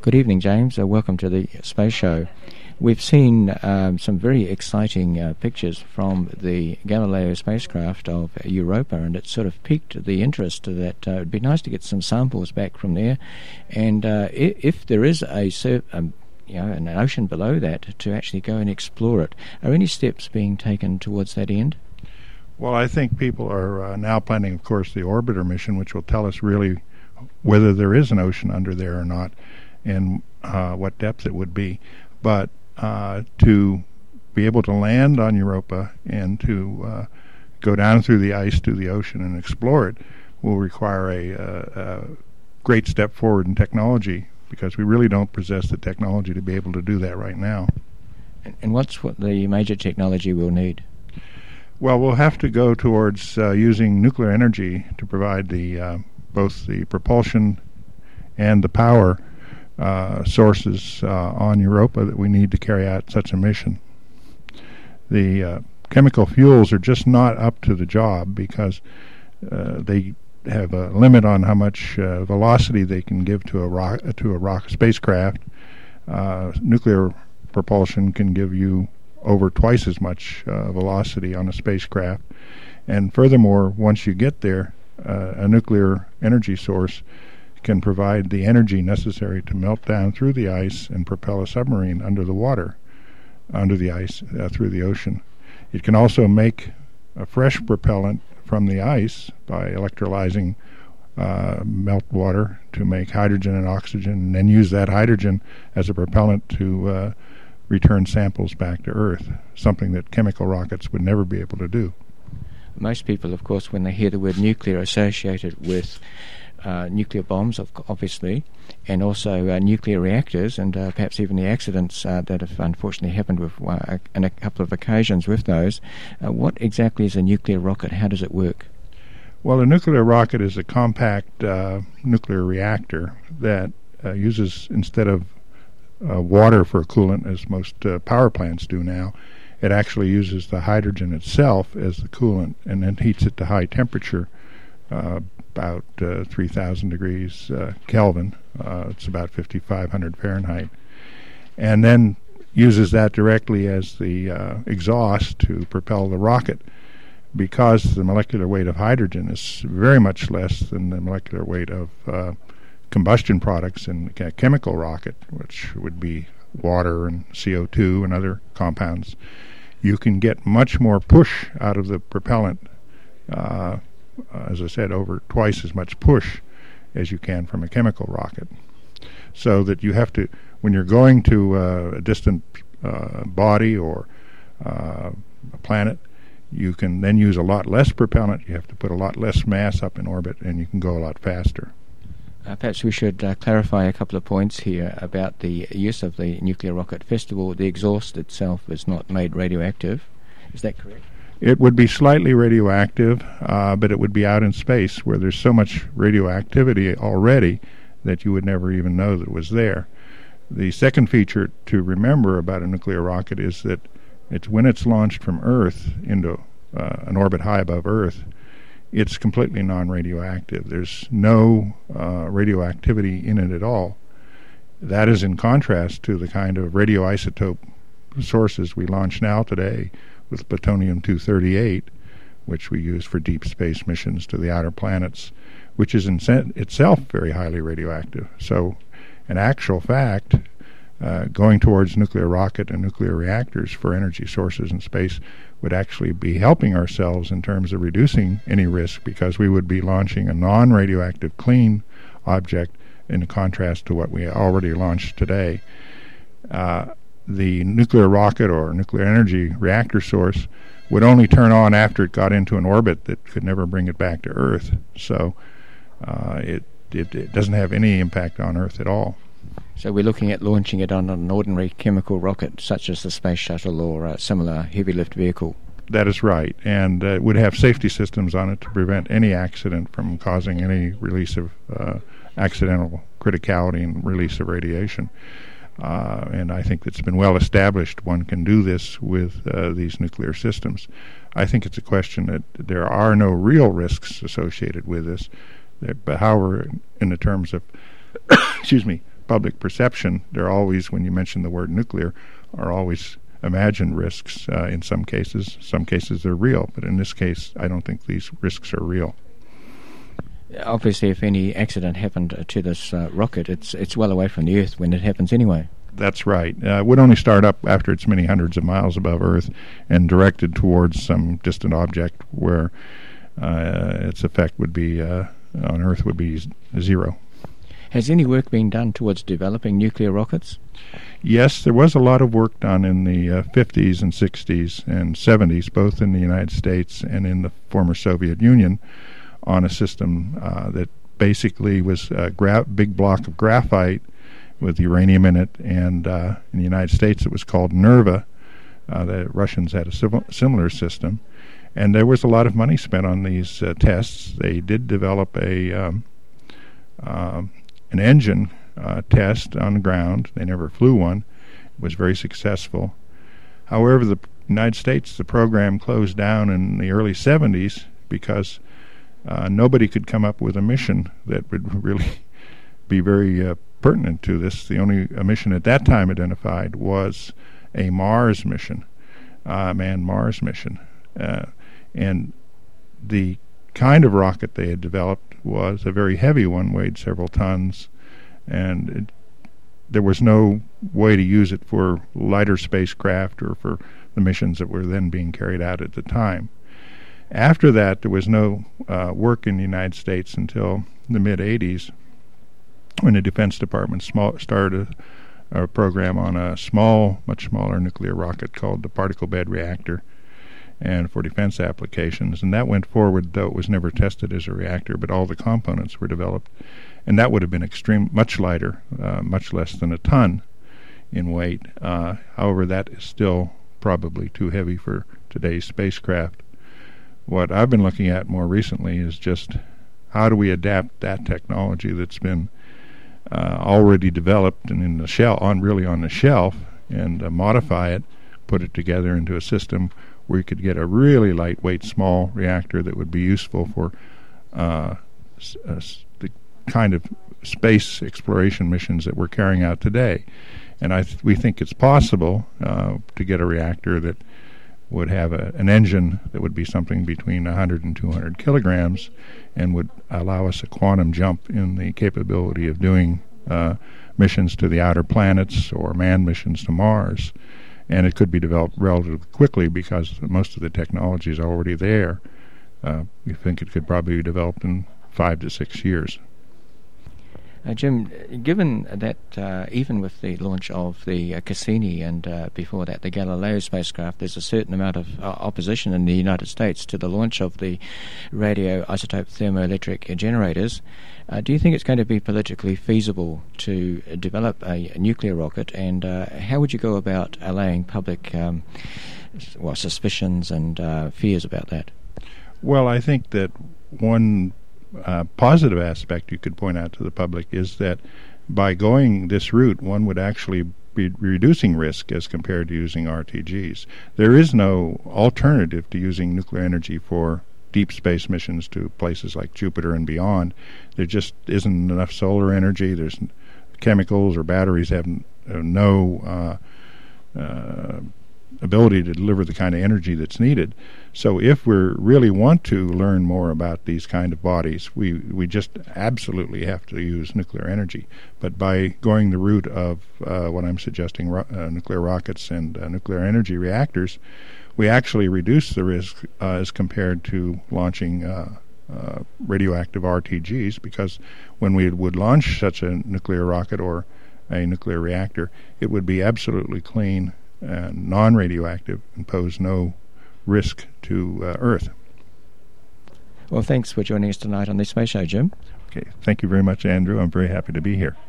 Good evening, James. Welcome to the Space Show. We've seen some very exciting pictures from the Galileo spacecraft of Europa, and it sort of piqued the interest that it would be nice to get some samples back from there. And if there is an ocean below that, to actually go and explore it, are any steps being taken towards that end? Well, I think people are now planning, of course, the orbiter mission, which will tell us really whether there is an ocean under there or not, and what depth it would be. But to be able to land on Europa and to go down through the ice to the ocean and explore it will require a great step forward in technology, because we really don't possess the technology to be able to do that right now. And what's what the major technology we'll need? Well, we'll have to go towards using nuclear energy to provide the both the propulsion and the power sources on Europa that we need to carry out such a mission. The chemical fuels are just not up to the job, because they have a limit on how much velocity they can give to a rock spacecraft. Nuclear propulsion can give you over twice as much velocity on a spacecraft, and furthermore, once you get there, a nuclear energy source can provide the energy necessary to melt down through the ice and propel a submarine under the ice through the ocean. It can also make a fresh propellant from the ice by electrolyzing melt water to make hydrogen and oxygen, and then use that hydrogen as a propellant to return samples back to Earth, something that chemical rockets would never be able to do. Most people, of course, when they hear the word nuclear, associated with nuclear bombs, obviously, and also nuclear reactors, and perhaps even the accidents that have unfortunately happened with on a couple of occasions with those. What exactly is a nuclear rocket? How does it work? Well, a nuclear rocket is a compact nuclear reactor that uses, instead of water for coolant, as most power plants do now, it actually uses the hydrogen itself as the coolant, and then heats it to high temperature, about 3,000 degrees Kelvin. It's about 5,500 Fahrenheit, and then uses that directly as the exhaust to propel the rocket. Because the molecular weight of hydrogen is very much less than the molecular weight of combustion products in a chemical rocket, which would be water and CO2 and other compounds, you can get much more push out of the propellant, as I said, over twice as much push as you can from a chemical rocket. So that you have to, when you're going to a distant body or a planet, you can then use a lot less propellant. You have to put a lot less mass up in orbit, and you can go a lot faster. Perhaps we should clarify a couple of points here about the use of the nuclear rocket. First of all, the exhaust itself is not made radioactive. Is that correct? It would be slightly radioactive, but it would be out in space where there's so much radioactivity already that you would never even know that it was there. The second feature to remember about a nuclear rocket is that when it's launched from Earth into an orbit high above Earth, it's completely non-radioactive. There's no radioactivity in it at all. That is in contrast to the kind of radioisotope sources we launch now today with plutonium-238, which we use for deep space missions to the outer planets, which is in itself very highly radioactive. So, in actual fact, going towards nuclear rocket and nuclear reactors for energy sources in space would actually be helping ourselves in terms of reducing any risk, because we would be launching a non-radioactive clean object in contrast to what we already launched today. The nuclear rocket or nuclear energy reactor source would only turn on after it got into an orbit that could never bring it back to Earth. So it doesn't have any impact on Earth at all. So we're looking at launching it on an ordinary chemical rocket, such as the Space Shuttle or a similar heavy lift vehicle. That is right, and it would have safety systems on it to prevent any accident from causing any release of accidental criticality and release of radiation. And I think it's been well established one can do this with these nuclear systems. I think it's a question that there are no real risks associated with this. But however, in the terms of public perception, there are always, when you mention the word nuclear, are always imagined risks in some cases. Some cases they're real, but in this case, I don't think these risks are real. Obviously, if any accident happened to this rocket, it's well away from the Earth when it happens anyway. That's right. It would only start up after it's many hundreds of miles above Earth and directed towards some distant object where its effect would be on Earth would be zero. Has any work been done towards developing nuclear rockets? Yes, there was a lot of work done in the 50s and 60s and 70s, both in the United States and in the former Soviet Union, on a system that basically was a big block of graphite with uranium in it, and in the United States it was called NERVA. The Russians had a similar system, and there was a lot of money spent on these tests. They did develop an engine test on the ground. They never flew one. It was very successful. However, the United States, the program closed down in the early 70s because nobody could come up with a mission that would really be very pertinent to this. The only mission at that time identified was a Mars mission, a manned Mars mission. And the kind of rocket they had developed was a very heavy one, weighed several tons, and there was no way to use it for lighter spacecraft or for the missions that were then being carried out at the time. After that, there was no work in the United States until the mid-'80s, when the Defense Department started a program on a much smaller nuclear rocket called the particle bed reactor, and for defense applications. And that went forward, though it was never tested as a reactor, but all the components were developed. And that would have been much lighter, much less than a ton in weight. However, that is still probably too heavy for today's spacecraft. What I've been looking at more recently is just how do we adapt that technology that's been already developed and on the shelf, and modify it, put it together into a system where you could get a really lightweight, small reactor that would be useful for the kind of space exploration missions that we're carrying out today. And we think it's possible to get a reactor that would have an engine that would be something between 100 and 200 kilograms and would allow us a quantum jump in the capability of doing missions to the outer planets or manned missions to Mars. And it could be developed relatively quickly because most of the technology is already there. We think it could probably be developed in 5 to 6 years. Jim, given that even with the launch of the Cassini and before that the Galileo spacecraft, there's a certain amount of opposition in the United States to the launch of the radioisotope thermoelectric generators, do you think it's going to be politically feasible to develop a nuclear rocket, and how would you go about allaying public suspicions and fears about that? Well, I think that one positive aspect you could point out to the public is that by going this route, one would actually be reducing risk as compared to using RTGs. There is no alternative to using nuclear energy for deep space missions to places like Jupiter and beyond. There just isn't enough solar energy. There's chemicals or batteries have no ability to deliver the kind of energy that's needed. So if we really want to learn more about these kind of bodies, we just absolutely have to use nuclear energy. But by going the route of what I'm suggesting, nuclear rockets and nuclear energy reactors, we actually reduce the risk as compared to launching radioactive RTGs, because when we would launch such a nuclear rocket or a nuclear reactor, it would be absolutely clean and non-radioactive and pose no risk to Earth. Well, thanks for joining us tonight on the Space Show, Jim. Okay, thank you very much, Andrew. I'm very happy to be here.